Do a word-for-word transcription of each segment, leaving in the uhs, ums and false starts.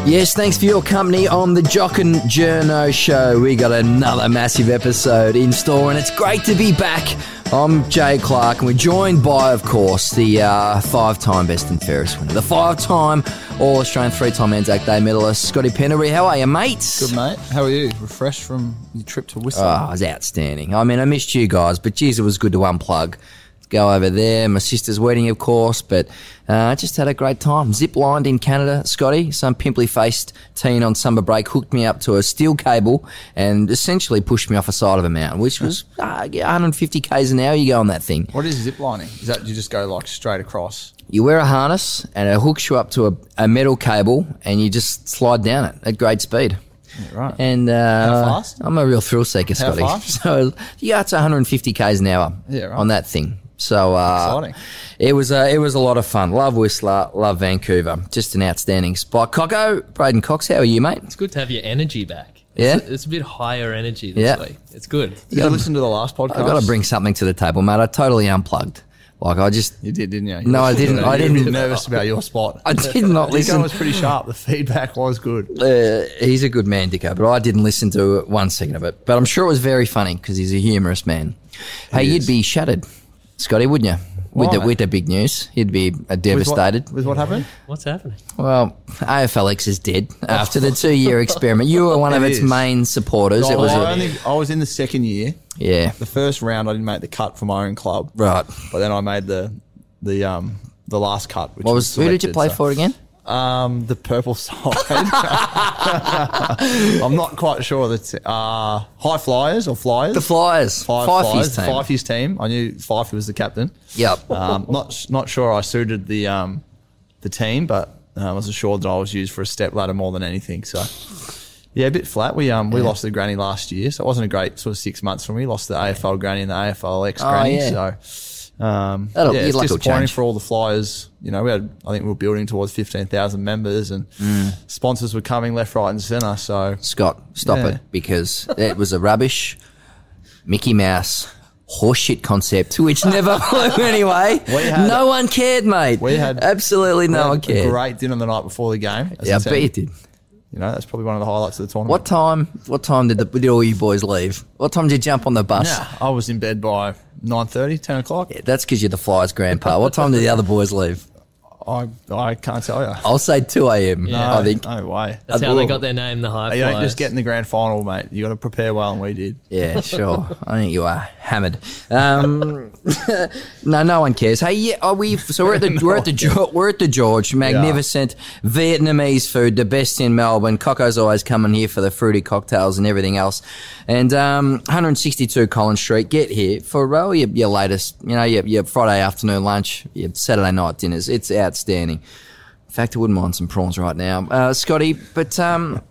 Yes, thanks for your company on the Jock and Journo Show. We got another massive episode in store, and it's great to be back. I'm Jay Clark, and we're joined by, of course, the uh, five-time best and fairest winner, the five-time All-Australian, three-time Anzac Day medalist, Scotty Penderbury. How are you, mate? Good, mate. How are you? Refreshed from your trip to Whistler? Oh, it was outstanding. I mean, I missed you guys, but geez, it was good to unplug. Go over there. My sister's wedding, of course, but I uh, just had a great time. Zip-lined in Canada, Scotty. Some pimply-faced teen on summer break hooked me up to a steel cable and essentially pushed me off the side of a mountain, which was uh, one hundred fifty kays an hour. You go on that thing. What is zip-lining? Is that you just go like straight across? You wear a harness and it hooks you up to a, a metal cable and you just slide down it at great speed. Yeah, right. And uh, how fast? I'm a real thrill seeker, Scotty. How fast? So you go up to one hundred fifty kays an hour yeah, right. on that thing. So uh, exciting. It was uh, it was a lot of fun. Love Whistler, love Vancouver. Just an outstanding spot. Coco, Braden Cox, how are you, mate? It's good to have your energy back. Yeah, it's a, it's a bit higher energy this yeah. week. It's good. Did you, you listen to the last podcast? I've got to bring something to the table, mate. I totally unplugged. Like I just you did, didn't you? you no, I didn't. I didn't. You were nervous about your spot. I did not listen. Dicko was pretty sharp. The feedback was good. Uh, he's a good man, Dicko, but I didn't listen to one second of it. But I'm sure it was very funny because he's a humorous man. He hey, is. You'd be shattered, Scotty, wouldn't you? With Why? the with the big news, he'd be uh, devastated. With what, with what happened? What's happening? Well, A F L X is dead after the two-year experiment. You were one of It its is. main supporters. No, it was I, a, only, I was in the second year. yeah, The first round, I didn't make the cut for my own club, right. but then I made the the um the last cut. Which What was? Who did you selected, play so- for again? Um, the purple side. I'm not quite sure that uh, High Flyers or Flyers. The Flyers. Five Fifey's Flyers. team. Fifey's team. I knew Fifey was the captain. Yep. Um, not not sure I suited the um the team, but uh, I was assured that I was used for a step ladder more than anything. So yeah, a bit flat. We um we Yeah. lost the granny last year, so it wasn't a great sort of six months for me. Lost the A F L granny and the A F L X Oh, granny. yeah. So. Um, That'll- yeah, you'd it's like it'll disappointing change. for all the Flyers. You know, we had, I think we were building towards fifteen thousand members and Mm. sponsors were coming left, right and centre. So Scott, stop Yeah. it, because it was a rubbish Mickey Mouse horseshit concept, which never flew anyway. We had- No one cared, mate. We had- Absolutely we no had one a cared. great dinner the night before the game. as Yeah, I a bet team. you did. You know, that's probably one of the highlights of the tournament. What time? What time did, the, did all you boys leave? What time did you jump on the bus? Yeah, I was in bed by nine thirty, ten o'clock. Yeah, that's because you're the Flyers' grandpa. What time did the other boys leave? I I can't tell you. I'll say two a.m. Yeah. I think. No way. That's I'd how they love got it. their name, the High You Flyers. don't just get in the grand final, mate. You got to prepare well, and we did. Yeah, sure. I think you are hammered. Um, no, no one cares. Hey, yeah, are we? So we're at the we're at the Geor- we're at the George. Magnificent Vietnamese food, the best in Melbourne. Coco's always coming here for the fruity cocktails and everything else. And um, one sixty-two Collins Street. Get here for uh, your, your latest, you know, your, your Friday afternoon lunch, your Saturday night dinners. It's outstanding. In fact, I wouldn't mind some prawns right now, uh, Scotty. But um,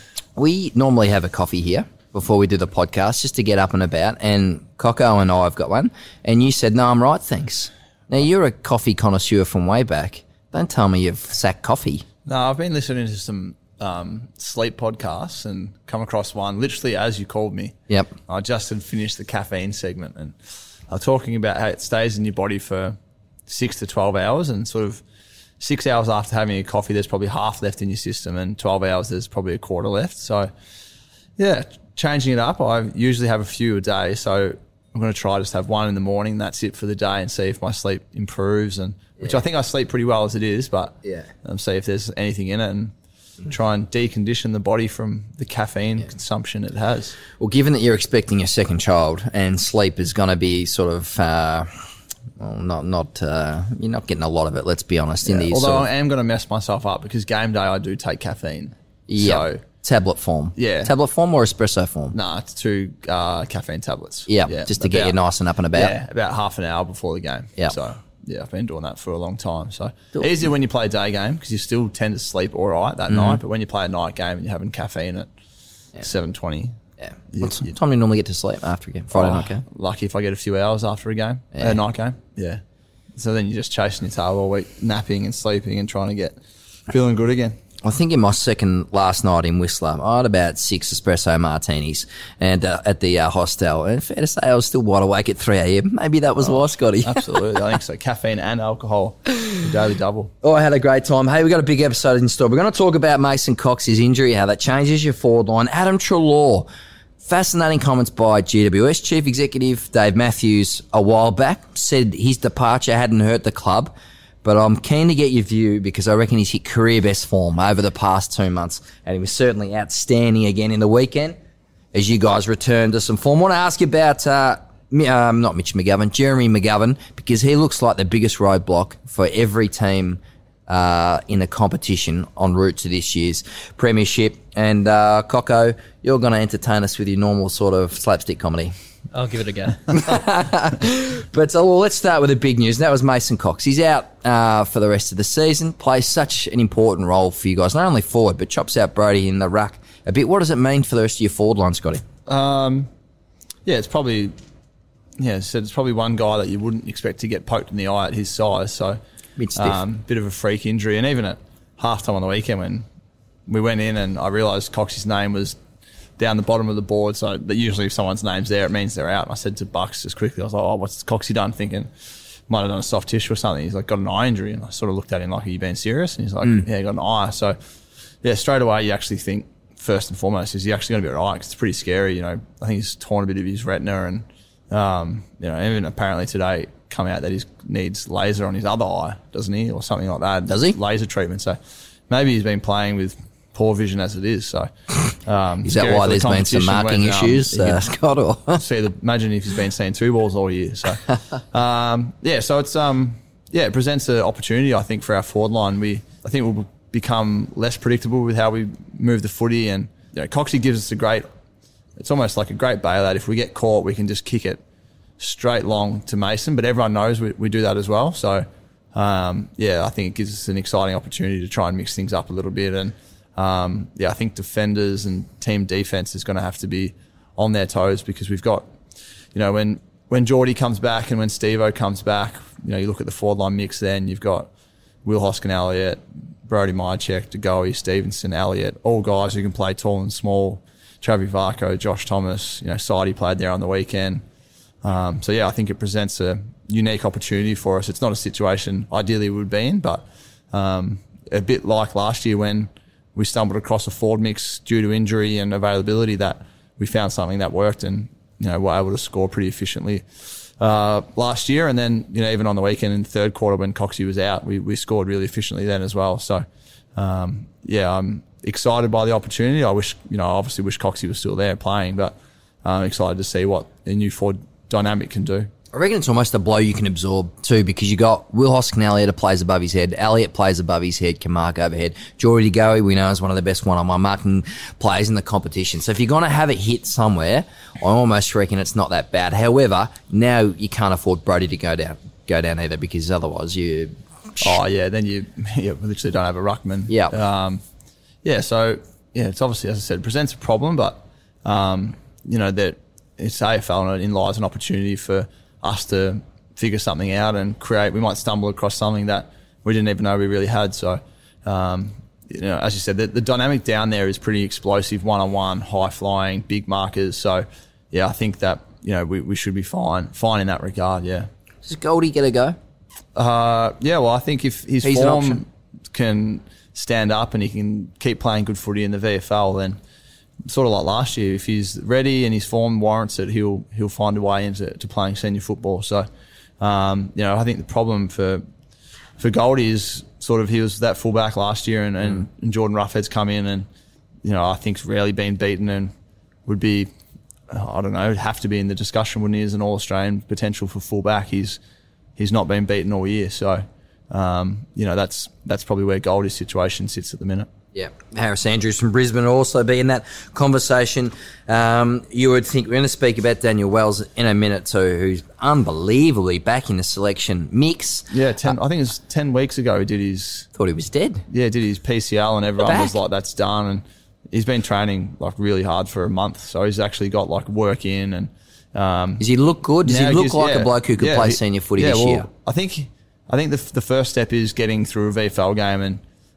we normally have a coffee here before we do the podcast just to get up and about. And Coco and I have got one. And you said, no, I'm right, thanks. Now, you're a coffee connoisseur from way back. Don't tell me you've sacked coffee. No, I've been listening to some um, sleep podcasts and come across one literally as you called me. Yep. I just had finished the caffeine segment and I was talking about how it stays in your body for six to twelve hours and sort of six hours after having a coffee, there's probably half left in your system and twelve hours, there's probably a quarter left. So, yeah, changing it up. I usually have a few a day. So I'm going to try just have one in the morning. That's it for the day and see if my sleep improves. And which I think I sleep pretty well as it is, but Yeah. um, see if there's anything in it and try and decondition the body from the caffeine consumption it has. Well, given that you're expecting a second child and sleep is going to be sort of, uh, well, not, not, uh, you're not getting a lot of it, let's be honest. In Yeah, these although sort of, I am going to mess myself up because game day I do take caffeine. yeah, So, tablet form. Yeah. Tablet form or espresso form? nah, it's two uh, caffeine tablets. Yeah, just to get you about- nice and up and about. Yeah, about half an hour before the game. Yeah. So, yeah, I've been doing that for a long time. So, Do- easier when you play a day game because you still tend to sleep all right that Mm-hmm. night. But when you play a night game and you're having caffeine at seven twenty, Yeah. You- What you- time do you normally get to sleep after a game? Friday oh, night game? lucky if I get a few hours after a game, Yeah. a night game. Yeah. So then you're just chasing your tail all week, napping and sleeping and trying to get feeling good again. I think in my second last night in Whistler, I had about six espresso martinis and uh, at the uh, hostel. And fair to say, I was still wide awake at three a.m. Maybe that was Oh, why, Scotty. Absolutely. I think so. Caffeine and alcohol, the daily double. Oh, I had a great time. Hey, we got a big episode in store. We're going to talk about Mason Cox's injury, how that changes your forward line. Adam Treloar. Fascinating comments by G W S Chief Executive Dave Matthews a while back. Said his departure hadn't hurt the club, but I'm keen to get your view because I reckon he's hit career best form over the past two months, and he was certainly outstanding again in the weekend as you guys return to some form. I want to ask you about, uh, um, not Mitch McGovern, Jeremy McGovern, because he looks like the biggest roadblock for every team Uh, in the competition en route to this year's premiership. And uh, Coco, you're going to entertain us with your normal sort of slapstick comedy. I'll give it a go. But uh, well, let's start with the big news. And that was Mason Cox. He's out uh, for the rest of the season, plays such an important role for you guys, not only forward, but chops out Brody in the ruck a bit. What does it mean for the rest of your forward line, Scotty? Um, yeah, it's probably, yeah, so it's probably one guy that you wouldn't expect to get poked in the eye at his size. So, Bit stiff. Um, bit of a freak injury. And even at halftime on the weekend when we went in and I realised Cox's name was down the bottom of the board, so that usually if someone's name's there, it means they're out. And I said to Bucks just quickly, I was like, oh, what's Coxie done? Thinking might have done a soft tissue or something. He's like, got an eye injury. And I sort of looked at him like, are you being serious? And he's like, mm. yeah, he got an eye. So, yeah, straight away you actually think, first and foremost, is he actually going to be all right? Because it's pretty scary. You know, I think he's torn a bit of his retina and, um, you know, even apparently today come out that he needs laser on his other eye, doesn't he? Or something like that. Does he? Laser treatment. So maybe he's been playing with poor vision as it is. So um, is that why the there's been some marking when, issues, um, uh, Scott? Or? see the, imagine if he's been seeing two balls all year. So um, yeah, so it's um, yeah, it presents an opportunity I think for our forward line. We I think we'll become less predictable with how we move the footy, and you know, Coxie gives us a great. It's almost like a great bailout. If we get caught, we can just kick it straight long to Mason, but everyone knows we, we do that as well. So, um, yeah, I think it gives us an exciting opportunity to try and mix things up a little bit. And, um, yeah, I think defenders and team defense is going to have to be on their toes because we've got, you know, when, when Geordie comes back and when Steve-O comes back, you know, you look at the forward line mix then, you've got Will Hoskin, Elliott, Brody Mychek, DeGoey, Stevenson, Elliott, all guys who can play tall and small. Travis Varco, Josh Thomas, you know, Sidey played there on the weekend. Um, so, yeah, I think it presents a unique opportunity for us. It's not a situation ideally we would be in, but um, a bit like last year when we stumbled across a forward mix due to injury and availability that we found something that worked and, you know, were able to score pretty efficiently uh, last year. And then, you know, even on the weekend in the third quarter when Coxie was out, we, we scored really efficiently then as well. So, um, yeah, I'm excited by the opportunity. I wish, you know, I obviously wish Coxie was still there playing, but I'm excited to see what the new forward dynamic can do. I reckon it's almost a blow you can absorb too, because you got Will Hoskin, Elliott who plays above his head, Elliott plays above his head, can mark overhead. Geordie DeGoey, we know, is one of the best one-on-one marking players in the competition. So if you're going to have it hit somewhere, I almost reckon it's not that bad. However, now you can't afford Brody to go down, go down either, because otherwise you. Oh yeah, then you, you literally don't have a ruckman. Yeah. Um, yeah. So yeah, it's obviously, as I said, it presents a problem, but um, you know that. It's A F L and it lies an opportunity for us to figure something out and create. We might stumble across something that we didn't even know we really had. So, um, you know, as you said, the, the dynamic down there is pretty explosive, one-on-one, high-flying, big markers. So, yeah, I think that, you know, we, we should be fine, fine in that regard, yeah. Does Goldie get a go? Uh, yeah, well, I think if his He's form can stand up and he can keep playing good footy in the V F L, then sort of like last year, if he's ready and his form warrants it, he'll he'll find a way into to playing senior football. So, um, you know, I think the problem for for Goldie is sort of he was that fullback last year, and, and, mm. and Jordan Roughhead's come in, and you know I think's rarely been beaten and would be, I don't know, have to be in the discussion when he is an All Australian potential for fullback. He's he's not been beaten all year, so um, you know that's that's probably where Goldie's situation sits at the minute. Yeah, Harris Andrews from Brisbane will also be in that conversation. Um, you would think we're going to speak about Daniel Wells in a minute too, who's unbelievably back in the selection mix. Yeah, ten, uh, I think it was ten weeks ago he did his... Thought he was dead. Yeah, did his P C L and everyone was like, that's done. And he's been training like really hard for a month, so he's actually got like work in. And um, does he look good? Does he look gives, like yeah, a bloke who could yeah, play he, senior footy yeah, this well, year? I think I think the the first step is getting through a V F L game and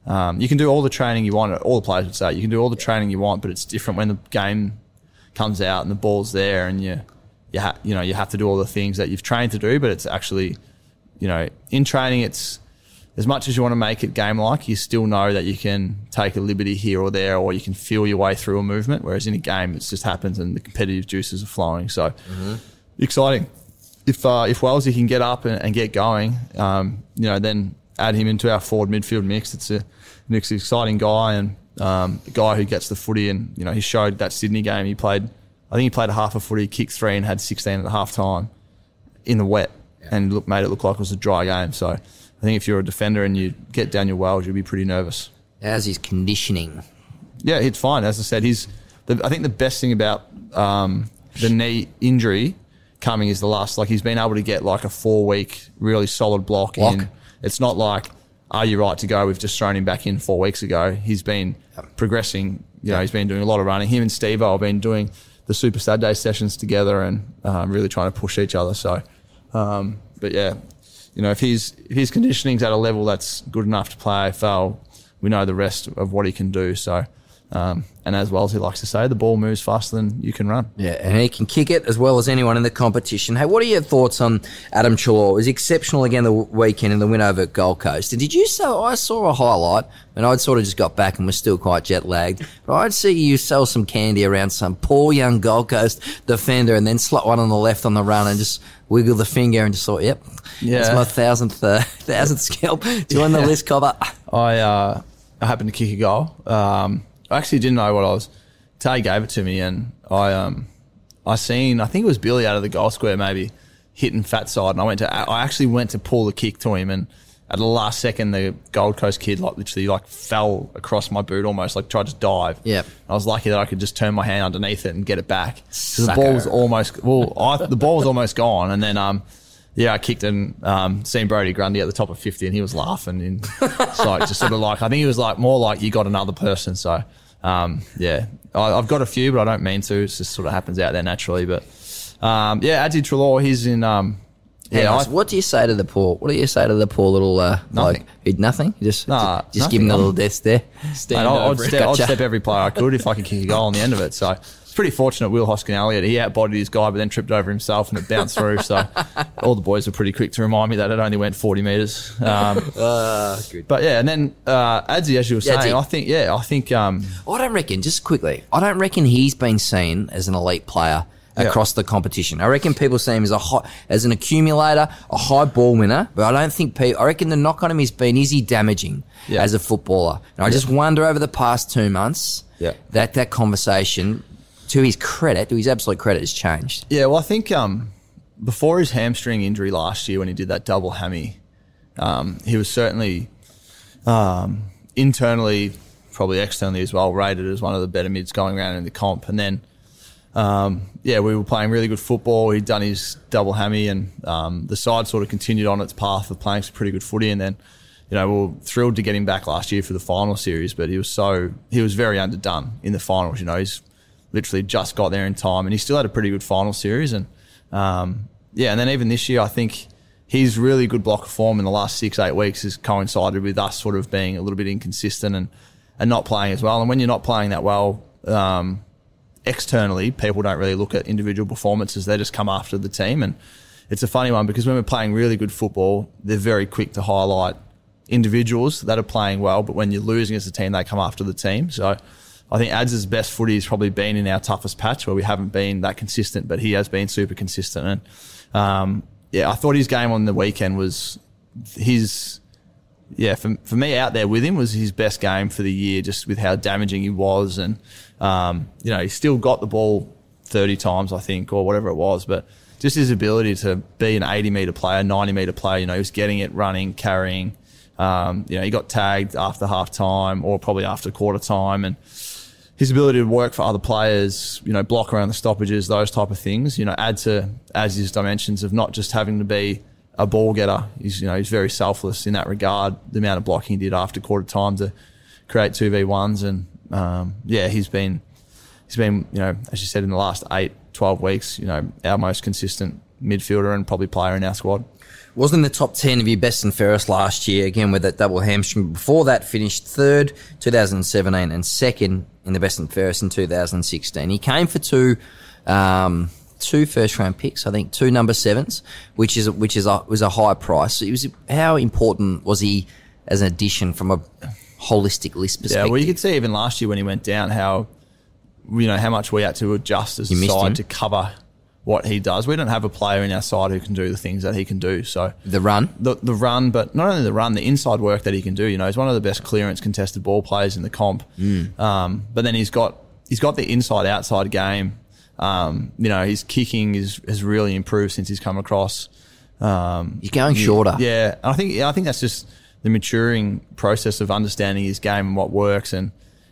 um, you can do all the training you want. All the players would say you can do all the training you want, but it's different when the game comes out and the ball's there, and you, you, ha- you know, you have to do all the things that you've trained to do. But it's actually, you know, in training, it's as much as you want to make it game-like, you still know that you can take a liberty here or there, or you can feel your way through a movement. Whereas in a game, it just happens and the competitive juices are flowing. So mm-hmm. exciting. If uh, if Wellesley can get up and, and get going, um, you know, then add him into our forward midfield mix. It's a an exciting guy and um, a guy who gets the footy. And you know, he showed that Sydney game. He played, I think he played a half a footy, kicked three, and had sixteen at the half time in the wet, yeah. and look, made it look like it was a dry game. So I think if you're a defender and you get Daniel Wells, you'll be pretty nervous. How's his conditioning? Yeah, it's fine. As I said, he's. The, I think the best thing about um, the knee injury coming is the last, like he's been able to get like a four week really solid block, block. in. It's not like, are you right to go? We've just thrown him back in four weeks ago. He's been yep. progressing. You know, yep. he's been doing a lot of running. Him and Steve-O have been doing the Super Saturday sessions together and um, really trying to push each other. So, um, but yeah, you know, if his if his conditioning's at a level that's good enough to play A F L, we know the rest of what he can do. So. Um, and as well as he likes to say, the ball moves faster than you can run. Yeah, and he can kick it as well as anyone in the competition. Hey, what are your thoughts on Adam Treloar? It was exceptional again the weekend in the win over at Gold Coast. And did you say, I saw a highlight, and I'd sort of just got back and was still quite jet lagged, but I'd see you sell some candy around some poor young Gold Coast defender and then slot one on the left on the run and just wiggle the finger and just thought, yep, yeah. that's my thousandth, uh, thousandth scalp. Join yeah. the list, Cobber. I, uh, I happened to kick a goal. Um, I actually didn't know what I was. Tay gave it to me, and I um I seen I think it was Billy out of the goal square maybe hitting fat side, and I went to I actually went to pull the kick to him, and at the last second the Gold Coast kid like literally like fell across my boot almost, like tried to dive. Yeah, I was lucky that I could just turn my hand underneath it and get it back. So the ball was almost well I, the ball was almost gone, and then um. Yeah, I kicked and um, seen Brody Grundy at the top of fifty, and he was laughing. In so just sort of like, I think he was like more like you got another person. So um, yeah, I, I've got a few, but I don't mean to. It just sort of happens out there naturally. But um, yeah, Adzi Treloar, he's in. Um, yeah, I, what do you say to the poor? What do you say to the poor little? Uh, nothing. Like, nothing. You just nah, just nothing. Give him a little death there. Stand Mate, I'd, step, gotcha. I'd step every player I could if I could kick a goal on the end of it. So. Pretty fortunate, Will Hoskin-Elliott. He outbodied his guy, but then tripped over himself and it bounced through. So all the boys were pretty quick to remind me that it only went forty metres. Um, uh, good. But yeah, and then uh, Adzi, as you were saying, Adzi. I think, yeah, I think. Um, I don't reckon, just quickly, I don't reckon he's been seen as an elite player across yeah. the competition. I reckon people see him as a high, as an accumulator, a high ball winner, but I don't think people, I reckon the knock on him has been, is he damaging yeah. as a footballer? And I yeah. just wonder over the past two months yeah. that that conversation, to his credit, to his absolute credit, has changed. Yeah, well, I think um, before his hamstring injury last year when he did that double hammy, um, he was certainly um, internally, probably externally as well, rated as one of the better mids going around in the comp. And then, um, yeah, we were playing really good football. He'd done his double hammy, and um, the side sort of continued on its path of playing some pretty good footy. And then, you know, we were thrilled to get him back last year for the final series, but he was so, he was very underdone in the finals. You know, he's literally just got there in time, and he still had a pretty good final series. And um, yeah, and then even this year, I think his really good block of form in the last six, eight weeks has coincided with us sort of being a little bit inconsistent and, and not playing as well. And when you're not playing that well, um, externally, people don't really look at individual performances. They just come after the team. And it's a funny one because when we're playing really good football, they're very quick to highlight individuals that are playing well. But when you're losing as a team, they come after the team. So I think Ads' best footy has probably been in our toughest patch where we haven't been that consistent, but he has been super consistent. And um, yeah, I thought his game on the weekend was his, yeah, for, for me out there with him was his best game for the year, just with how damaging he was. And, um, you know, he still got the ball thirty times, I think, or whatever it was, but just his ability to be an eighty metre player, ninety metre player, you know, he was getting it, running, carrying. Um, you know, he got tagged after half time or probably after quarter time, and his ability to work for other players, you know, block around the stoppages, those type of things, you know, add to Az's dimensions of not just having to be a ball getter. He's, you know, he's very selfless in that regard. The amount of blocking he did after quarter time to create two v ones, and um, yeah, he's been, he's been, you know, as you said, in the last eight, twelve weeks, you know, our most consistent midfielder and probably player in our squad. Wasn't in the top ten of your best and fairest last year, again with that double hamstring. Before that, finished third, two thousand seventeen, and second in the best and fairest in two thousand sixteen. He came for two, um, two first round picks, I think, two number sevens, which is which is a, was a high price. It was, how important was he as an addition from a holistic list perspective? Yeah, well, you could see even last year when he went down how, you know, how much we had to adjust as a side to cover what he does. We don't have a player in our side who can do the things that he can do. So the run, the the run, but not only the run, the inside work that he can do. You know, he's one of the best clearance contested ball players in the comp. Mm. Um, but then he's got he's got the inside outside game. Um, you know, his kicking is has really improved since he's come across. Um, he's going shorter. Yeah, and I think I think that's just the maturing process of understanding his game and what works. And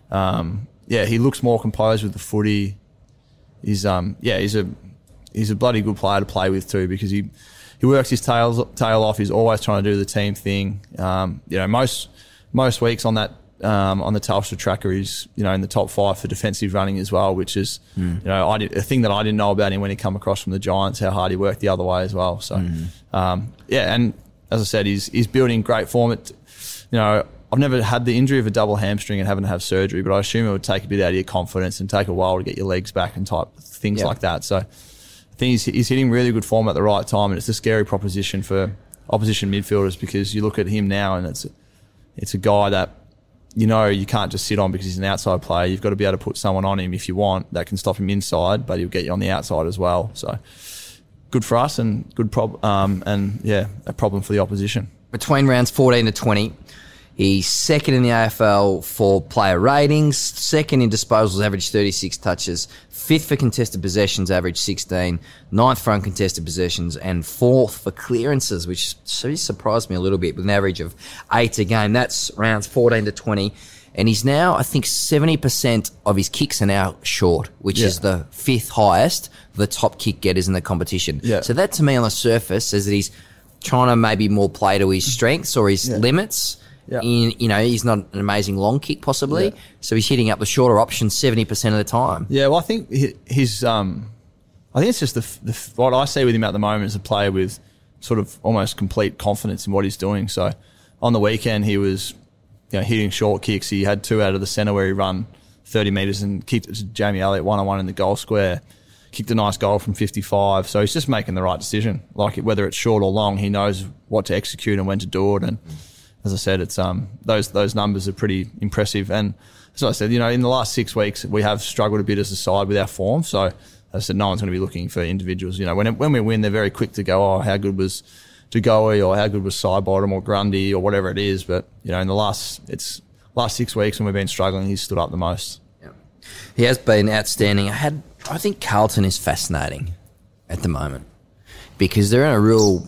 um, yeah, he looks more composed with the footy. He's um yeah he's a He's a bloody good player to play with too, because he, he works his tail tail off. He's always trying to do the team thing. Um, you know, most most weeks on that um, on the Telstra tracker, he's you know in the top five for defensive running as well, which is mm. you know I did, a thing that I didn't know about him when he come across from the Giants, how hard he worked the other way as well. So mm. um, yeah, and as I said, he's he's building great form. It, you know, I've never had the injury of a double hamstring and having to have surgery, but I assume it would take a bit out of your confidence and take a while to get your legs back and type things yep. like that. So. I think he's, he's hitting really good form at the right time, and it's a scary proposition for opposition midfielders, because you look at him now and it's it's a guy that you know you can't just sit on because he's an outside player. You've got to be able to put someone on him if you want that can stop him inside, but he'll get you on the outside as well. So good for us and good prob um, and yeah, a problem for the opposition. Between rounds fourteen to twenty, he's second in the A F L for player ratings, second in disposals, average thirty-six touches, fifth for contested possessions, average sixteen, ninth for uncontested possessions, and fourth for clearances, which surprised me a little bit, with an average of eight a game. That's rounds fourteen to twenty. And he's now, I think, seventy percent of his kicks are now short, which yeah. is the fifth highest of the top kick getters in the competition. Yeah. So that, to me, on the surface, says that he's trying to maybe more play to his strengths or his yeah. limits. Yeah. In, you know, he's not an amazing long kick, possibly, yeah. so he's hitting up the shorter options seventy percent of the time. Yeah, well, I think his, um, I think it's just the, the what I see with him at the moment is a player with sort of almost complete confidence in what he's doing. So on the weekend, he was, you know, hitting short kicks. He had two out of the centre where he run thirty metres and kicked it to Jamie Elliott one on one in the goal square. Kicked a nice goal from fifty-five. So he's just making the right decision. Like whether it's short or long, he knows what to execute and when to do it. And as I said, it's um those those numbers are pretty impressive. And as I said, you know, in the last six weeks, we have struggled a bit as a side with our form. So as I said, no one's going to be looking for individuals. You know, when when we win, they're very quick to go, oh, how good was Dugowie, or how good was Sidebottom or Grundy or whatever it is. But you know, in the last it's last six weeks when we've been struggling, he's stood up the most. Yeah, he has been outstanding. I had I think Carlton is fascinating at the moment because they're in a real.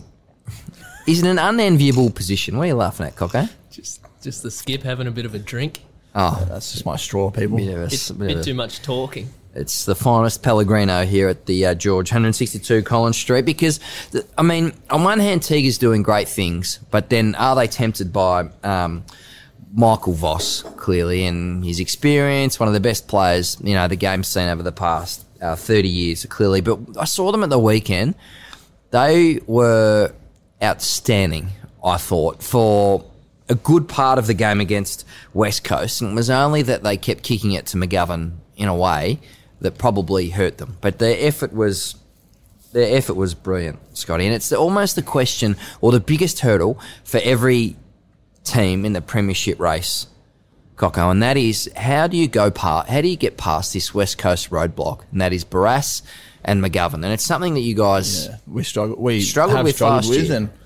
He's in an unenviable position. What are you laughing at, Coco? Just just the skip having a bit of a drink. Oh, yeah, that's just my straw, people. Bit of a, It's a bit bit of a, too much talking. It's the finest Pellegrino here at the uh, George, one sixty-two Collins Street, because, the, I mean, on one hand, Teague's doing great things, but then are they tempted by um, Michael Voss, clearly, and his experience, one of the best players, you know, the game's seen over the past uh, thirty years, clearly. But I saw them at the weekend. They were outstanding, I thought, for a good part of the game against West Coast, and it was only that they kept kicking it to McGovern in a way that probably hurt them. But their effort was their effort was brilliant, Scotty, and it's almost the question or the biggest hurdle for every team in the premiership race, Coco, and that is how do you go past, how do you get past this West Coast roadblock, and that is Barrass and McGovern, and it's something that you guys yeah, we struggle we struggled have with struggled last with, year. and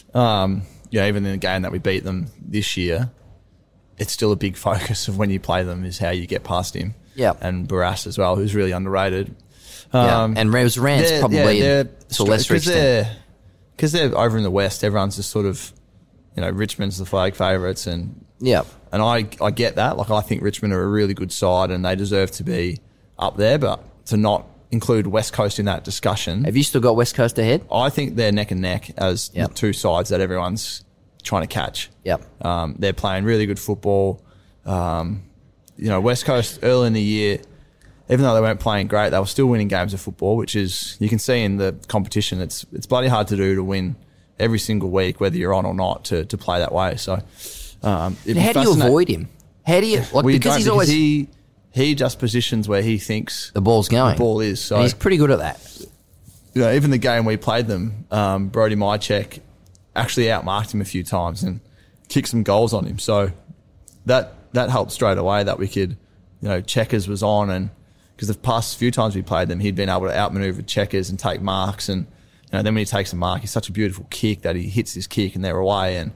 um, yeah, even in the game that we beat them this year, it's still a big focus of when you play them is how you get past him. Yeah, and Barrass as well, who's really underrated. Yeah, um, and Revs Rance they're, probably yeah, to a lesser extent because they're, they're over in the West. Everyone's just sort of, you know, Richmond's the flag favourites, and yeah, and I I get that. Like I think Richmond are a really good side, and they deserve to be up there, but to not include West Coast in that discussion. Have you still got West Coast ahead? I think they're neck and neck as yep. the two sides that everyone's trying to catch. Yep. Um, they're playing really good football. Um, you know, West Coast early in the year, even though they weren't playing great, they were still winning games of football, which is, you can see in the competition, it's it's bloody hard to do to win every single week, whether you're on or not, to, to play that way. So, um, it'd be How do you fascinating- avoid him? How do you, like, Well, you because don't, he's because always, he, he just positions where he thinks the ball's going. the ball is. So And he's pretty good at that. you know, even the game we played them, um, Brody Mychek actually outmarked him a few times and kicked some goals on him. So that that helped straight away that we could, you know, Checkers was on, and because the past few times we played them, he'd been able to outmaneuver Checkers and take marks, and you know, then when he takes a mark, he's such a beautiful kick that he hits his kick and they're away. And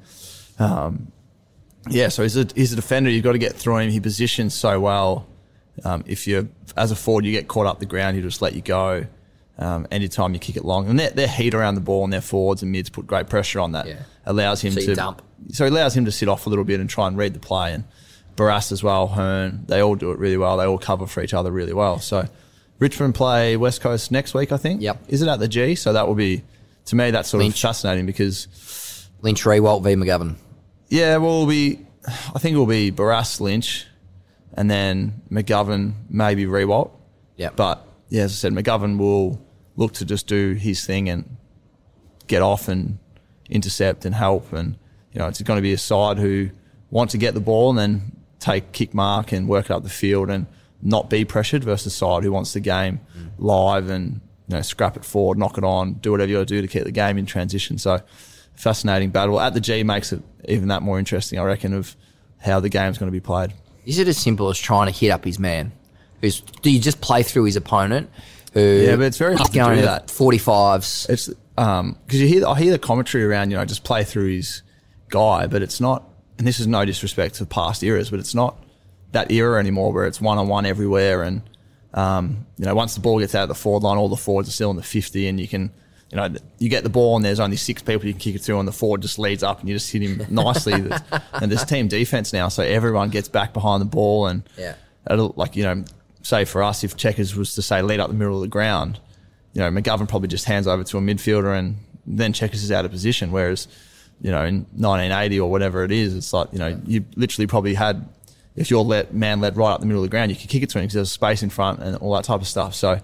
um, yeah, so he's a he's a defender. You've got to get through him. He positions so well. Um, if you're as a forward, you get caught up the ground, he'll just let you go. Um, anytime you kick it long, and their, their heat around the ball and their forwards and mids put great pressure on that. Yeah. Allows him So you to dump. so it allows him to sit off a little bit and try and read the play. And Barras as well, Hearn, they all do it really well. They all cover for each other really well. So Richmond play West Coast next week, I think. Yep. Is it at the G? So that will be, to me, that's sort Lynch. of fascinating because Lynch, Rewalt, v McGovern. yeah, well, it'll be, I think it will be Barras, Lynch, and then McGovern, maybe Rewalt. Yeah. But yeah, as I said, McGovern will look to just do his thing and get off and intercept and help. And, you know, it's going to be a side who want to get the ball and then take kick mark and work it up the field and not be pressured versus a side who wants the game mm. live and, you know, scrap it forward, knock it on, do whatever you got to do to keep the game in transition. So fascinating battle. At the G makes it even that more interesting, I reckon, of how the game's going to be played. Is it as simple as trying to hit up his man? Who's, do you just play through his opponent? Who Yeah, but it's very hard to going do to that. forty-fives. It's um because you hear I hear the commentary around, you know, just play through his guy, but it's not. And this is no disrespect to past eras, but it's not that era anymore where it's one on one everywhere. And um, you know, once the ball gets out of the forward line, all the forwards are still in the fifty, and you can, you know, you get the ball and there's only six people you can kick it to, and the forward just leads up and you just hit him nicely. And there's team defense now, so everyone gets back behind the ball, and Yeah. it'll, like, you know, say for us, if Checkers was to say lead up the middle of the ground, you know, McGovern probably just hands over to a midfielder and then Checkers is out of position. Whereas, you know, in nineteen eighty or whatever it is, it's like, you know, you literally probably had, if you're let, man led right up the middle of the ground, you could kick it to him because there's space in front and all that type of stuff. So,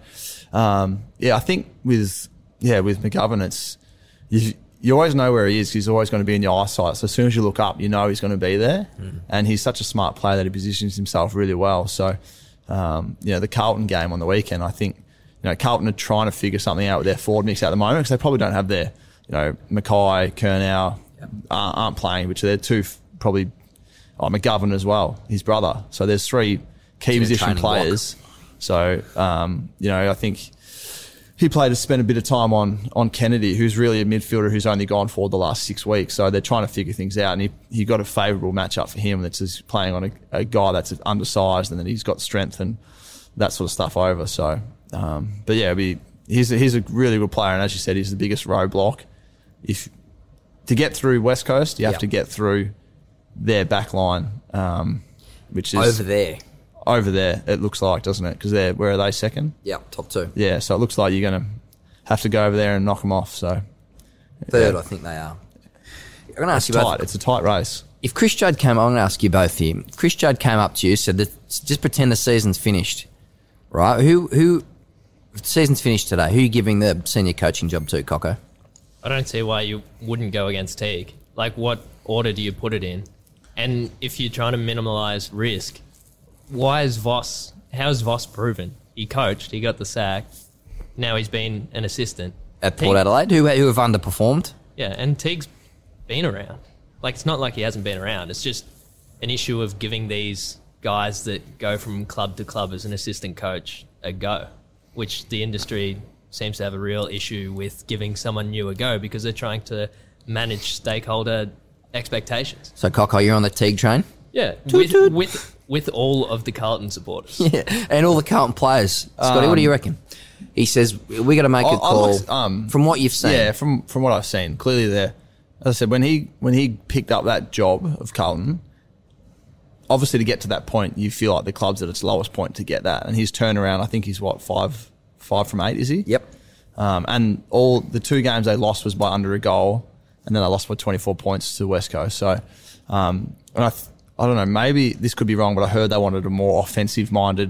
um, yeah, I think with, yeah, with McGovern, it's, you, you always know where he is because he's always going to be in your eyesight. So as soon as you look up, you know he's going to be there. Mm. And he's such a smart player that he positions himself really well. So, um, you know, the Carlton game on the weekend, I think, you know, Carlton are trying to figure something out with their forward mix at the moment because they probably don't have their, you know, Mackay, Kernow yep. uh, aren't playing, which they're two f- probably, oh, McGovern as well, his brother. So there's three key it's position players. Block. So, um, you know, I think he played to spend a bit of time on on Kennedy, who's really a midfielder who's only gone forward the last six weeks. So they're trying to figure things out, and he, he got a favourable matchup for him. That's just playing on a, a guy that's undersized, and then he's got strength and that sort of stuff over. So, um, but yeah, be, he's a, he's a really good player, and as you said, he's the biggest roadblock. If to get through West Coast, you have yep. to get through their back line, um, which is over there. Over there, it looks like, doesn't it? Because they're where are they, second? Yeah, top two. Yeah, so it looks like you're going to have to go over there and knock them off. So third, yeah. I think they are. I'm going to ask it's you tight. both. It's a tight race. If Chris Judd came, I'm going to ask you both here. If Chris Judd came up to you, said that just pretend the season's finished, right? Who who if the season's finished today? Who are you giving the senior coaching job to, Coco? I don't see why you wouldn't go against Teague. Like, what order do you put it in? And if you're trying to minimise risk, why is Voss? How's Voss proven? He coached. He got the sack. Now he's been an assistant At Port Teague, Adelaide, who who have underperformed. Yeah, and Teague's been around. Like, it's not like he hasn't been around. It's just an issue of giving these guys that go from club to club as an assistant coach a go, which the industry seems to have a real issue with giving someone new a go because they're trying to manage stakeholder expectations. So, Coco, you're on the Teague train? Yeah, toot, with, toot. with with all of the Carlton supporters. Yeah, and all the Carlton players. Scotty, um, what do you reckon? He says, we got to make I, a call. looked, um, from what you've seen. Yeah, from from what I've seen, clearly there. As I said, when he when he picked up that job of Carlton, obviously to get to that point, you feel like the club's at its lowest point to get that. And his turnaround, I think he's what, five five from eight, is he? Yep. Um, and all the two games they lost was by under a goal, and then they lost by twenty-four points to West Coast. So, um, and I, th- I don't know, maybe this could be wrong, but I heard they wanted a more offensive-minded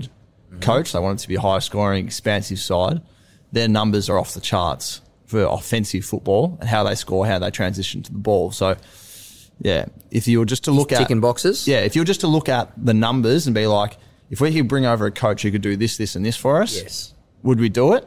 mm-hmm. coach. They want it to be a high scoring, expansive side. Their numbers are off the charts for offensive football and how they score, how they transition to the ball. So, yeah, if you were just to look Ticking at... Ticking boxes? Yeah, if you were just to look at the numbers and be like, if we could bring over a coach who could do this, this and this for us, yes. would we do it?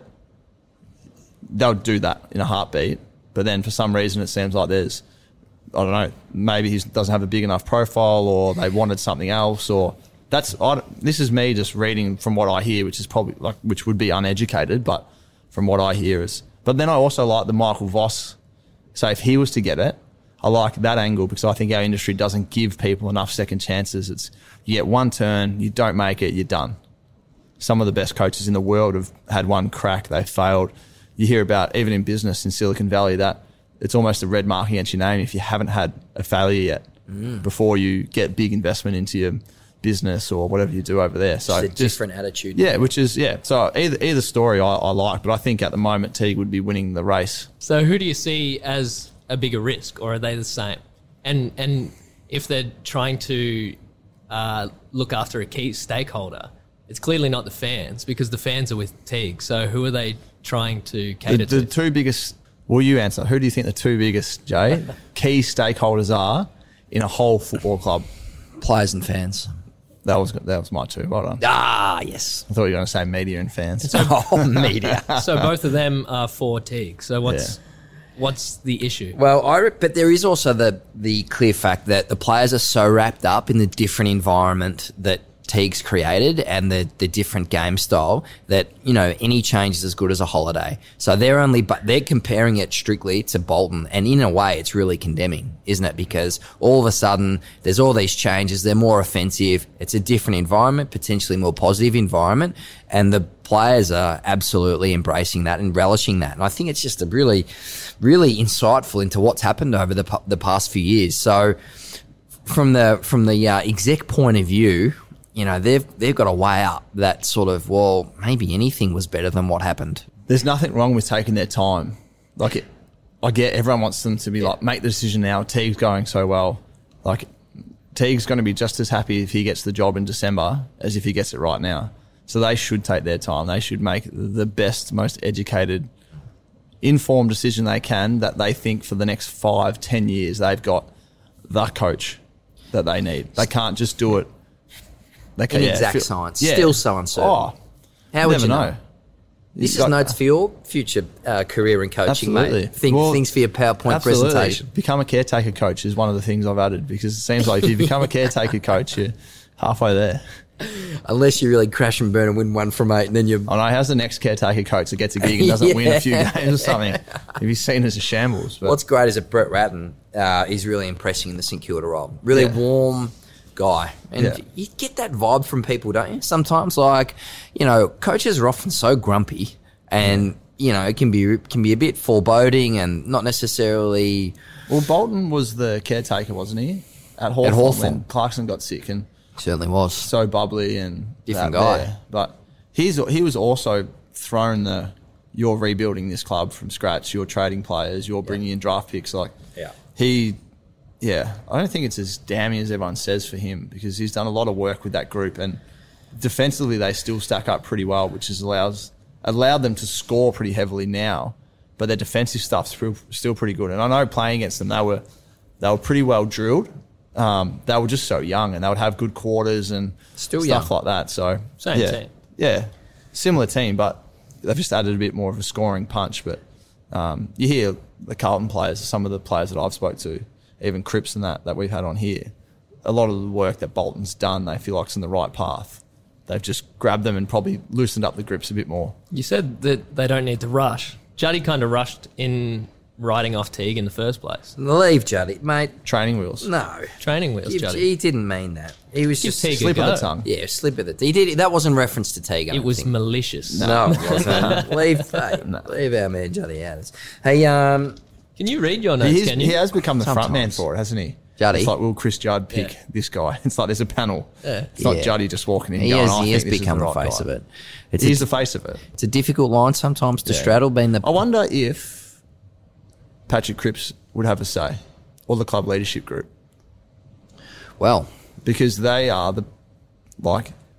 They would do that in a heartbeat. But then for some reason it seems like there's, I don't know, maybe he doesn't have a big enough profile or they wanted something else or... That's I, this is me just reading from what I hear, which is probably like which would be uneducated, but from what I hear is. But then I also like the Michael Voss. So if he was to get it, I like that angle because I think our industry doesn't give people enough second chances. It's you get one turn, you don't make it, you're done. Some of the best coaches in the world have had one crack, they failed. You hear about even in business in Silicon Valley that it's almost a red mark against your name if you haven't had a failure yet mm. before you get big investment into your business or whatever you do over there. So it's a just, different attitude. Yeah, which is, yeah. So either either story I, I like, but I think at the moment Teague would be winning the race. So who do you see as a bigger risk or are they the same? And and if they're trying to uh, look after a key stakeholder, it's clearly not the fans because the fans are with Teague. So who are they trying to cater the, to? The two biggest, well, you answer. Who do you think the two biggest, Jay, key stakeholders are in a whole football club? Players and fans. That was that was my two. Well done. Ah, yes. I thought you were going to say media and fans. Oh, media. So both of them are for Teague. So what's yeah. what's the issue? Well, I but there is also the the clear fact that the players are so wrapped up in the different environment that Teague's created and the the different game style that, you know, any change is as good as a holiday. So they're only but they're comparing it strictly to Bolton, and in a way it's really condemning, isn't it? Because all of a sudden there's all these changes, they're more offensive, it's a different environment, potentially more positive environment, and the players are absolutely embracing that and relishing that. And I think it's just a really really insightful into what's happened over the the past few years. So from the from the uh, exec point of view, you know, they've they've got to weigh up that sort of, well, maybe anything was better than what happened. There's nothing wrong with taking their time. Like, it, I get everyone wants them to be yeah. like, make the decision now. Teague's going so well. Like, Teague's going to be just as happy if he gets the job in December as if he gets it right now. So they should take their time. They should make the best, most educated, informed decision they can that they think for the next five, ten years they've got the coach that they need. They can't just do it. They can, in yeah, exact feel, science, yeah. still so uncertain. Oh, how would never you know? know? This got, is notes for your future uh, career in coaching, absolutely. mate. Think, well, things for your PowerPoint absolutely. presentation. Become a caretaker coach is one of the things I've added because it seems like if you become a caretaker coach, you're halfway there. Unless you really crash and burn and win one from eight, and then you. I know. How's the next caretaker coach that gets a gig and doesn't yeah. win a few games or something? If he's seen as a shambles. But. What's great is that Brett Ratton uh, is really impressing in the St Kilda role. Really yeah. warm guy, and yeah. you get that vibe from people, don't you? Sometimes, like, you know, coaches are often so grumpy, and you know, it can be can be a bit foreboding and not necessarily. Well, Bolton was the caretaker, wasn't he? At Hawthorn, At Hawthorn. when Clarkson got sick and Certainly was. so bubbly and Different that guy. there. But he's he was also thrown the you're rebuilding this club from scratch. You're trading players. You're bringing in draft picks. Like Yeah. he. Yeah, I don't think it's as damning as everyone says for him because he's done a lot of work with that group and defensively they still stack up pretty well, which has allows allowed them to score pretty heavily now, but their defensive stuff's still pretty good. And I know playing against them, they were they were pretty well drilled. Um, they were just so young and they would have good quarters and Still stuff young. like that. So Same yeah, team. yeah, similar team, but they've just added a bit more of a scoring punch. But um, you hear the Carlton players, some of the players that I've spoke to, even Cripps and that that we've had on here, a lot of the work that Bolton's done, they feel like it's in the right path. They've just grabbed them and probably loosened up the grips a bit more. You said that they don't need to rush. Juddy kind of rushed in writing off Teague in the first place. Leave Juddy, mate. Training wheels. No. Training wheels, He, Juddy. he didn't mean that. He was Give just Teague a Slip of go. the tongue. yeah, slip of the. He did. That wasn't reference to Teague. I It don't was think. malicious. No, it wasn't. leave, hey, leave our man Juddy out. Hey, um, Can you read your notes, He, is, can you? he has become the front man Sometimes. for it, hasn't he? Juddy. It's like, will Chris Judd pick Yeah. this guy? It's like there's a panel. Yeah. It's not Yeah. Juddy just walking in he going, has, I he think has this is become the, right face guy. of it. It's He's a, the face of it. it's a difficult line sometimes to Yeah. straddle. Being the I wonder if Patrick Cripps would have a say, or the club leadership group, well, because they are the like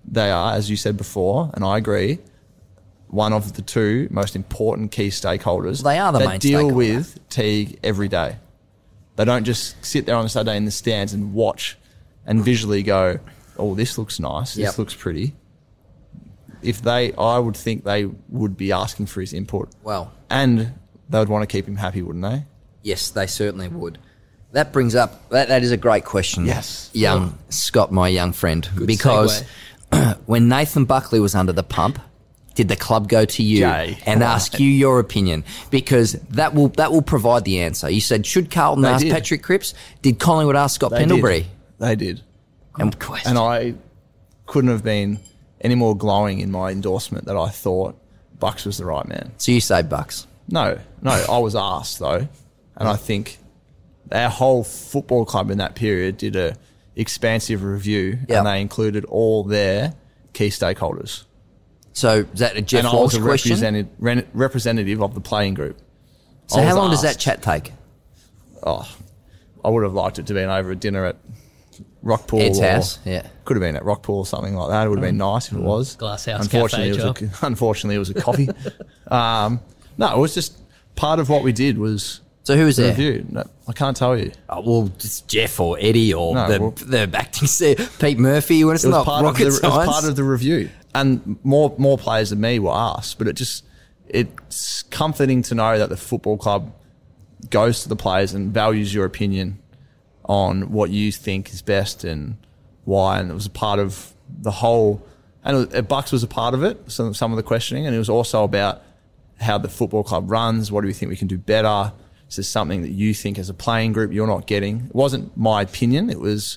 they are, as you said before, and I agree, one of the two most important key stakeholders. They are the that main deal stakeholder. with Teague every day. They don't just sit there on a Saturday in the stands and watch and visually go, oh, this looks nice, this Yep. looks pretty. If they, I would think they would be asking for his input. Well, And they would want to keep him happy, wouldn't they? yes, they certainly would. That brings up, that, that is a great question. Yes. Young Scott, my young friend. because when Nathan Buckley was under the pump, did the club go to you Jay, and come on. ask you your opinion? Because that will that will provide the answer. You said, should Carlton They ask did. Patrick Cripps? Did Collingwood ask Scott They Pendlebury? did. They did. And question. And I couldn't have been any more glowing in my endorsement that I thought Bucks was the right man. So you say Bucks. No, no, I was asked though, and I think our whole football club in that period did a expansive review, Yep. and they included all their key stakeholders. So is that a Jeff and I Walsh was a question? represented, re- representative of the playing group. So I how was long does that asked- chat take? Oh, I would have liked it to be over a dinner at Rockpool. Ed's or- house, yeah. Could have been at Rockpool or something like that. It would have been nice if it was. Glass House unfortunately, Cafe, it was a, unfortunately, it was a coffee. um, no, it was just part of what we did was So who was the there? review. No, I can't tell you. Oh, well, it's Jeff or Eddie or No, the, well- the acting se- Pete Murphy. When it's It was not part of rocket the. It was science. part of the review, and more more players than me were asked. But it just it's comforting to know that the football club goes to the players and values your opinion on what you think is best and why. And it was a part of the whole. And it was, Bucks was a part of it. Some some of the questioning, and it was also about how the football club runs. What do we think we can do better? Is there something that you think as a playing group you're not getting? It wasn't my opinion. It was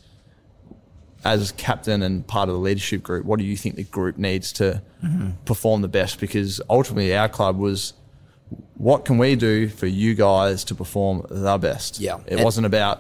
as captain and part of the leadership group. What do you think the group needs to Mm-hmm. perform the best? Because ultimately our club was, what can we do for you guys to perform the best? Yeah. It And- wasn't about,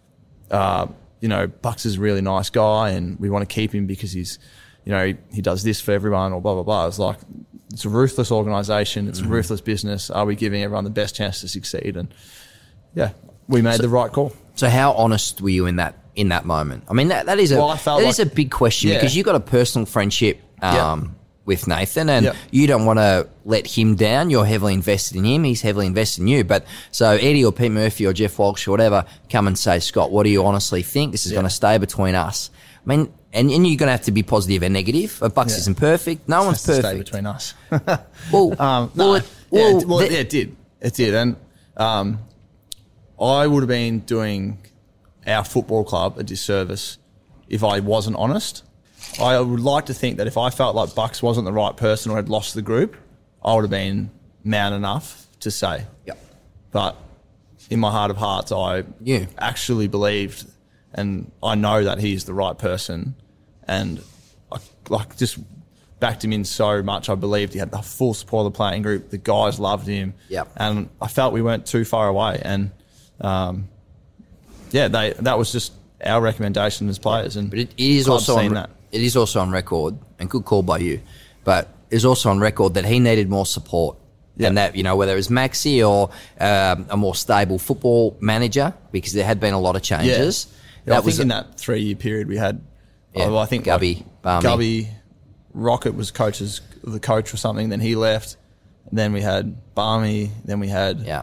uh, you know, Bucks is a really nice guy and we want to keep him because he's, you know, he, he does this for everyone or blah, blah, blah. It's like, it's a ruthless organisation. It's Mm-hmm. a ruthless business. Are we giving everyone the best chance to succeed? And yeah, we made the right call. So how honest were you in that in that moment? I mean, that, that is a Well, I felt that like- is a big question Yeah. because you've got a personal friendship um, Yeah. with Nathan, and Yeah. you don't want to let him down. You're heavily invested in him. He's heavily invested in you. But so Eddie or Pete Murphy or Jeff Walsh or whatever come and say, Scott, what do you honestly think? This is Yeah. going to stay between us. I mean, and, and you're going to have to be positive and negative. A Bucks Yeah. isn't perfect. No one's Has to stay perfect. between us. Well, Um, well, no, it, yeah, well, it, well, the- yeah, it did. It did. And um, I would have been doing our football club a disservice if I wasn't honest. I would like to think that if I felt like Bucks wasn't the right person or had lost the group, I would have been man enough to say. Yep. But in my heart of hearts, I Yeah. actually believed, and I know that he's the right person, and I like just backed him in so much. I believed he had the full support of the playing group. The guys loved him, Yep. and I felt we weren't too far away. And um, yeah, they that was just our recommendation as players. And But it, it is club's also seen on, that. it is also on record, and good call by you. But it's also on record that he needed more support, Yeah. and that you know whether it was Maxi or um, a more stable football manager, because there had been a lot of changes. Yeah, I That think was in that three-year period we had. Yeah, oh, I think Gubby, like, Barmy. Gubby, Rocket was coaches, the coach or something. Then he left. And then we had Barmy. Then we had. yeah.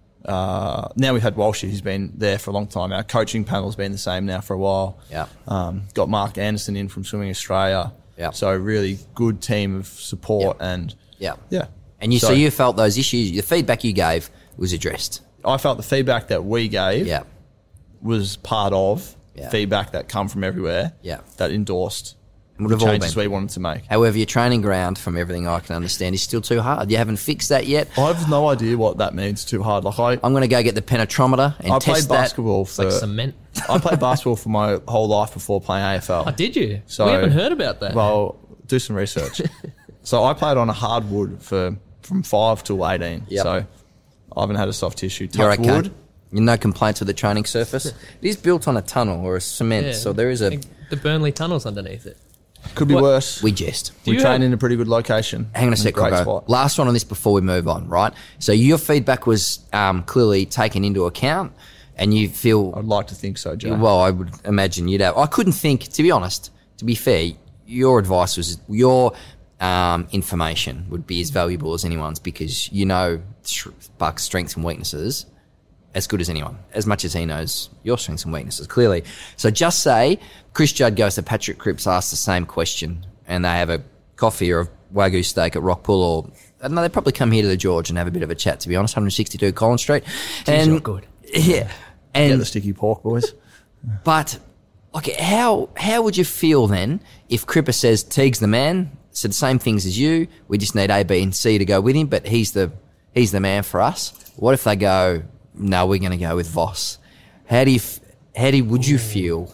Uh, now we've had Walshy, who's been there for a long time. Our coaching panel's been the same now for a while. Yeah. Um, got Mark Anderson in from Swimming Australia. Yeah. So a really good team of support Yeah. and Yeah. yeah. And you so, you felt those issues, the feedback you gave was addressed. I felt the feedback that we gave Yeah. was part of Yeah. feedback that come from everywhere. Yeah. That endorsed Would the have all changes been. we wanted to make. However, your training ground, from everything I can understand, is still too hard. You haven't fixed that yet. I have no idea what that means too hard. Like I, I'm going to go get the penetrometer and I test played that. basketball for. Like cement. I played basketball for my whole life before playing A F L. Oh, did you? So- we haven't heard about that. Well, do some research. So I played on a hardwood for from five till eighteen. Yep. So I haven't had a soft tissue. You're Touch okay. wood. No complaints with the training surface. It is built on a tunnel or a cement, Yeah. so there is a. The Burnley tunnel's underneath it. Could be What- worse. We jest. We you train have- in a pretty good location. Hang on a in sec, great Coco. spot. Last one on this before we move on, right? So your feedback was um, clearly taken into account, and you feel I'd like to think so, Joe. well. I would imagine you'd have. I couldn't think, to be honest. To be fair, your advice was your um, information would be as valuable as anyone's because you know Buck's strengths and weaknesses as good as anyone, as much as he knows your strengths and weaknesses, clearly. So just say Chris Judd goes to Patrick Cripps, asks the same question, and they have a coffee or a Wagyu steak at Rockpool, or I don't know, they probably come here to the George and have a bit of a chat, to be honest, one sixty-two Collins Street. Jeez, you're good. Yeah. And, Get the sticky pork, boys. But like, how how would you feel then if Cripper says Teague's the man, said the same things as you, we just need A, B, and C to go with him, but he's the he's the man for us? What if they go, no, we're going to go with Voss? How do you how do you, would you feel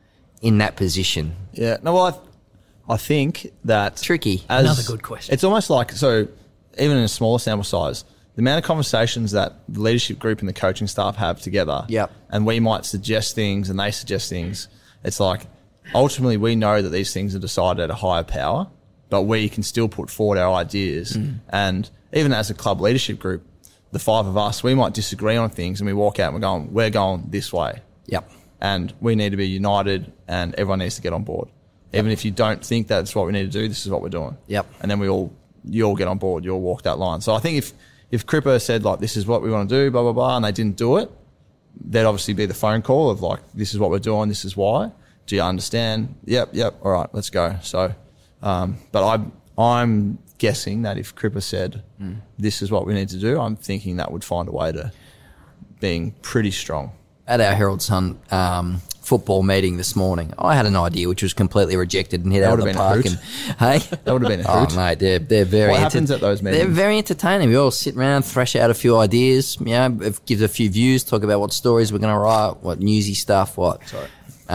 in that position? Yeah, no, well, I, I think that Tricky. as- Another good question. It's almost like, so even in a smaller sample size, the amount of conversations that the leadership group and the coaching staff have together, Yep. and we might suggest things and they suggest things, it's like ultimately we know that these things are decided at a higher power, but we can still put forward our ideas. Mm. And even as a club leadership group, the five of us, we might disagree on things and we walk out and we're going, we're going this way. Yep. And we need to be united and everyone needs to get on board. Yep. Even if you don't think that's what we need to do, this is what we're doing. Yep. And then we all, you all get on board, you all walk that line. So I think if, if Cripper said like, this is what we want to do, blah, blah, blah, and they didn't do it, there'd obviously be the phone call of like, this is what we're doing, this is why. Do you understand? Yep, yep, all right, let's go. So, um, but I'm, I'm guessing that if Cripper said, mm. this is what we need to do, I'm thinking that would find a way to being pretty strong. At our Herald Sun um, football meeting this morning, I had an idea which was completely rejected and hit That out of would the have park. been And a hey, That would have been a oh hoot. mate, they're they're very. What happens at those meetings? They're very entertaining. We all sit around, thrash out a few ideas. You know, give a few views, talk about what stories we're going to write, what newsy stuff, what Sorry.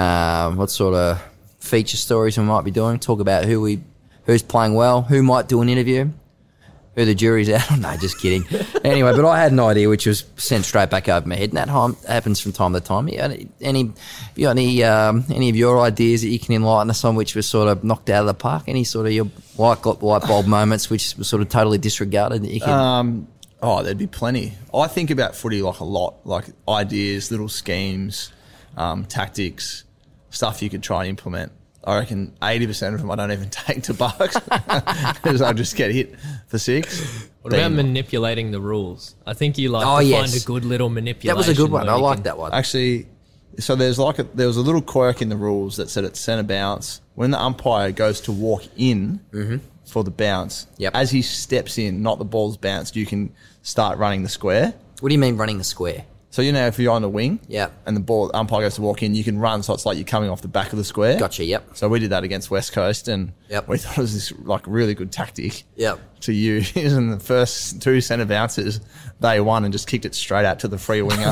um, what sort of feature stories we might be doing. Talk about who we who's playing well, who might do an interview. Who the jury's out on? No, just kidding. Anyway, but I had an idea which was sent straight back over my head, and that time, happens from time to time. You got any, you got any, um, any of your ideas that you can enlighten us on, which was sort of knocked out of the park? Any sort of your light, light bulb moments which were sort of totally disregarded that you can? Um, oh, there'd be plenty. I think about footy like a lot, like ideas, little schemes, um, tactics, stuff you could try and implement. I reckon eighty percent of them I don't even take to Bucks because I just get hit for six. What about manipulating the rules? I think you like Oh, to yes. find a good little manipulation. That was a good one. where I you like can- that one. Actually, so there's like a, there was a little quirk in the rules that said at centre bounce, when the umpire goes to walk in Mm-hmm. for the bounce, Yep. as he steps in, not the ball's bounced, you can start running the square. What do you mean running the square? So you know if you're on the wing, Yep. and the ball umpire goes to walk in, you can run. So it's like you're coming off the back of the square. Gotcha. Yep. So we did that against West Coast, and Yep. we thought it was this like really good tactic Yep. to use. And the first two centre bounces, they won and just kicked it straight out to the free winger.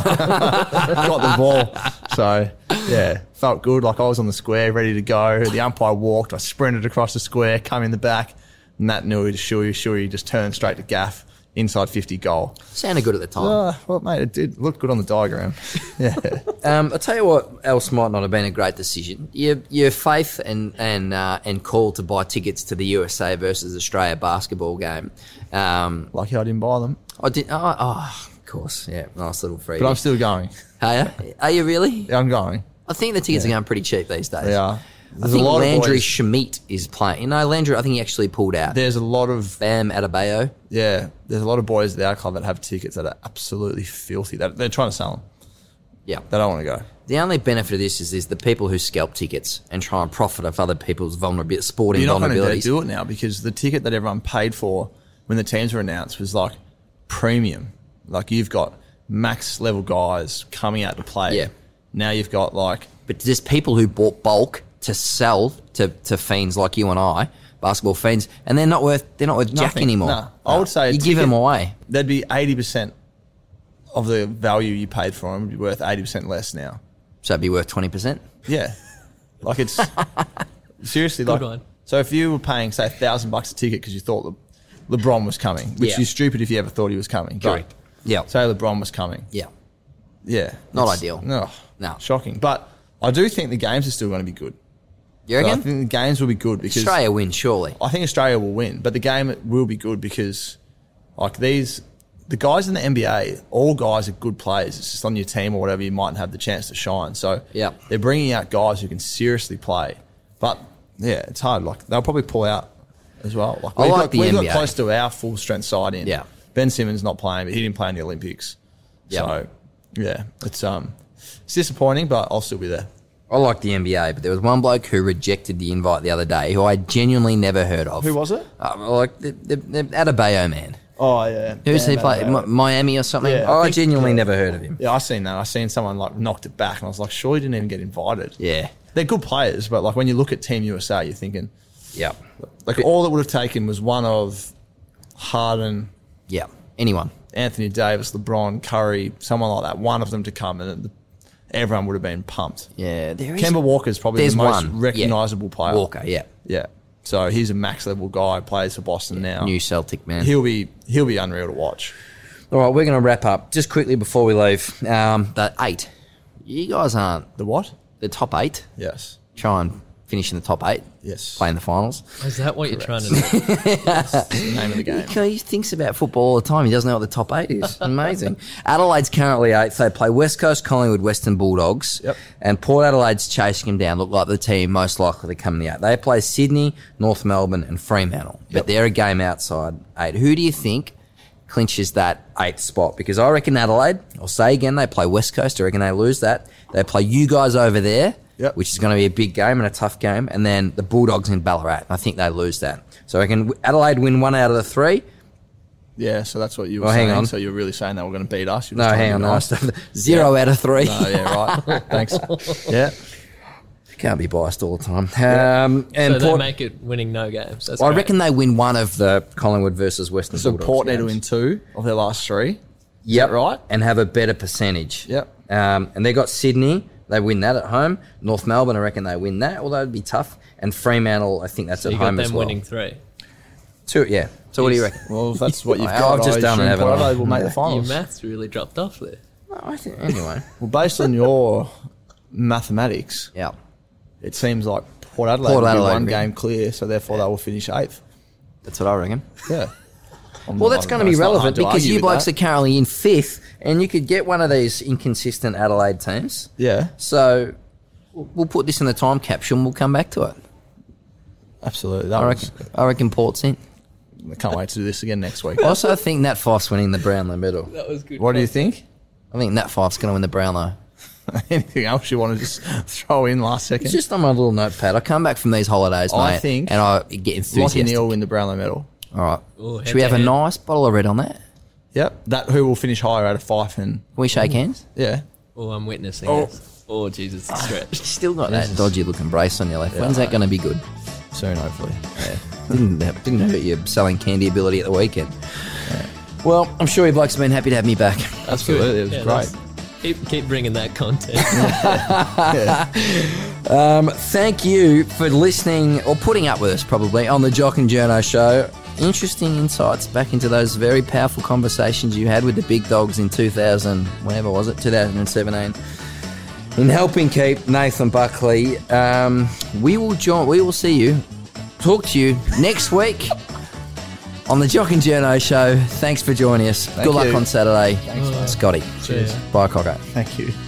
Got the ball. So yeah, felt good. Like I was on the square, ready to go. The umpire walked. I sprinted across the square, come in the back, and that knew to Shuey. Shuey just turned straight to gaff. Inside fifty goal. Sounded good at the time. Uh, well, mate, it did look good on the diagram. Yeah. Um, I'll tell you what else might not have been a great decision. Your, your faith and and uh, and call to buy tickets to the U S A versus Australia basketball game. Um, Lucky I didn't buy them. I did. Oh, oh, of course, yeah, nice little free. But I'm still going. Are you? Are you really? Yeah, I'm going. I think the tickets are going pretty cheap these days. They are. I There's think a lot Landry of boys, Schmidt is playing. You know, Landry, I think he actually pulled out. There's a lot of, Bam Adebayo. yeah, there's a lot of boys at our club that have tickets that are absolutely filthy. That They're trying to sell them. Yeah. They don't want to go. The only benefit of this is, is the people who scalp tickets and try and profit off other people's vulnerability, sporting You're not going to vulnerabilities. do it now because the ticket that everyone paid for when the teams were announced was like premium. Like you've got max level guys coming out to play. Yeah. Now you've got like, But there's people who bought bulk to sell to, to fiends like you and I, basketball fiends, and they're not worth they're not worth jack Nothing. anymore. No. I would say a you give ticket- them away. there'd be eighty percent of the value you paid for them would be worth eighty percent less now. So it'd be worth twenty percent. Yeah. Like it's seriously Good like one. so if you were paying say a thousand bucks a ticket because you thought Le- LeBron was coming, which Yeah. is stupid if you ever thought he was coming. but Correct. Yeah. Say LeBron was coming. Yeah. Yeah. Not it's- ideal. No. No. Shocking. But I do think the games are still going to be good. You So I reckon? think the games will be good because Australia wins, surely. I think Australia will win, but the game will be good because like these the guys in the N B A, all guys are good players. It's just on your team or whatever, you mightn't have the chance to shine. So Yeah. they're bringing out guys who can seriously play. But yeah, it's hard. Like they'll probably pull out as well. Like I we've like got, the we've N B A. got close to our full strength side in. Yeah. Ben Simmons not playing, but he didn't play in the Olympics. Yeah. So yeah, it's um, it's disappointing, but I'll still be there. I like the N B A, but there was one bloke who rejected the invite the other day who I genuinely never heard of. Who was it? Uh, like the, the, the Adebayo man. Oh yeah. Who's Bam he play? Adebayo. Mi- Miami or something? Yeah, I oh, I think- genuinely yeah. never heard of him. Yeah, I seen that. I seen someone like knocked it back, and I was like, sure, he didn't even get invited. Yeah. They're good players, but like when you look at Team U S A, you're thinking Yeah. like all it would have taken was one of Harden, Yeah. Anyone. Anthony Davis, LeBron, Curry, someone like that. One of them to come, and the, everyone would have been pumped. Yeah. There is. Kemba Walker's probably There's the most one. recognisable Yeah. player. Walker, yeah. Yeah. So he's a max level guy. Plays for Boston now. New Celtic man. He'll be he'll be unreal to watch. All right, we're going to wrap up just quickly before we leave. Um, the eight. You guys aren't The what? the top eight. Yes. Try and finish in the top eight. Yes. Play in the finals. Is that what you're trying to do? That's the name of the game. He he thinks about football all the time. He doesn't know what the top eight is. Amazing. Adelaide's currently eighth. They play West Coast, Collingwood, Western Bulldogs. Yep. And Port Adelaide's chasing them down. Look like the team most likely to come in the eight. They play Sydney, North Melbourne and Fremantle. But Yep. they're a game outside eight. Who do you think clinches that eighth spot? Because I reckon Adelaide, I'll say again, they play West Coast. I reckon they lose that. They play you guys over there. Yep. Which is going to be a big game and a tough game. And then the Bulldogs in Ballarat. I think they lose that. So I reckon Adelaide win one out of the three. Yeah, so that's what you were Well, hang saying. on. So you're really saying they were going to beat us? You're No, just trying hang to on. be No, nice. stuff- Zero out of three. No, yeah, right. Thanks. Yeah. Can't be biased all the time. Um, and so they Port, make it winning no games. That's I great. reckon they win one of the Collingwood versus Western So Bulldogs Port need to games. win two of their last three. Yep. that right? And have a better percentage. Yep. Um, and they got Sydney. They win that at home. North Melbourne, I reckon they win that, although it'd be tough. And Fremantle, I think that's So at you got home them as well. winning three. Two, yeah. So what do you Jeez. reckon? Well, if that's what you've I've got, just I done it, assume haven't Port I? Adelaide will make the Your finals. maths really dropped off there. No, I think, anyway. Well, based on your mathematics, Yeah. it seems like Port Adelaide Port will Adelaide, be one yeah. game clear, so therefore they will finish eighth. That's what I reckon. Yeah. I'm Well, not- that's I going don't to be know, it's not hard relevant to because argue you with blokes that. are currently in fifth, and you could get one of these inconsistent Adelaide teams. Yeah, So we'll put this in the time capsule and we'll come back to it. absolutely. That I was, reckon, I reckon Port's in. I can't wait to do this again next week. I also think Nat Fife's winning the Brownlow medal. That was good. What do you think? I think Nat Fife's going to win the Brownlow. Anything else you want to just throw in last second? It's just on my little notepad. I come back from these holidays, I mate, think and I get Lockie enthusiastic. Neal win the Brownlow medal. All right. Ooh, head Should we to have a head. nice bottle of red on that? Can Yep. That who will finish higher out of Fife and we shake hands? yeah. Oh, I'm witnessing Oh. this. Oh, Jesus, it's a stretch. Still got that dodgy looking brace on your left. When's that going to be good? Soon, hopefully. Yeah. didn't, didn't hurt your selling candy ability at the weekend. Well, I'm sure you blokes have been happy to have me back. Absolutely, it was Yeah, great. that's- Keep, keep bringing that content. Um, thank you for listening or putting up with us probably on the Jock and Journo show. Interesting insights back into those very powerful conversations you had with the big dogs in two thousand, whenever was it, two thousand seventeen, in helping keep Nathan Buckley. Um, we will join. We will see you, talk to you next week on the Jock and Journo show. Thanks for joining us. Good luck you. on Saturday. Thanks, mate. Scotty. Cheers. Bye, Cocker. Thank you.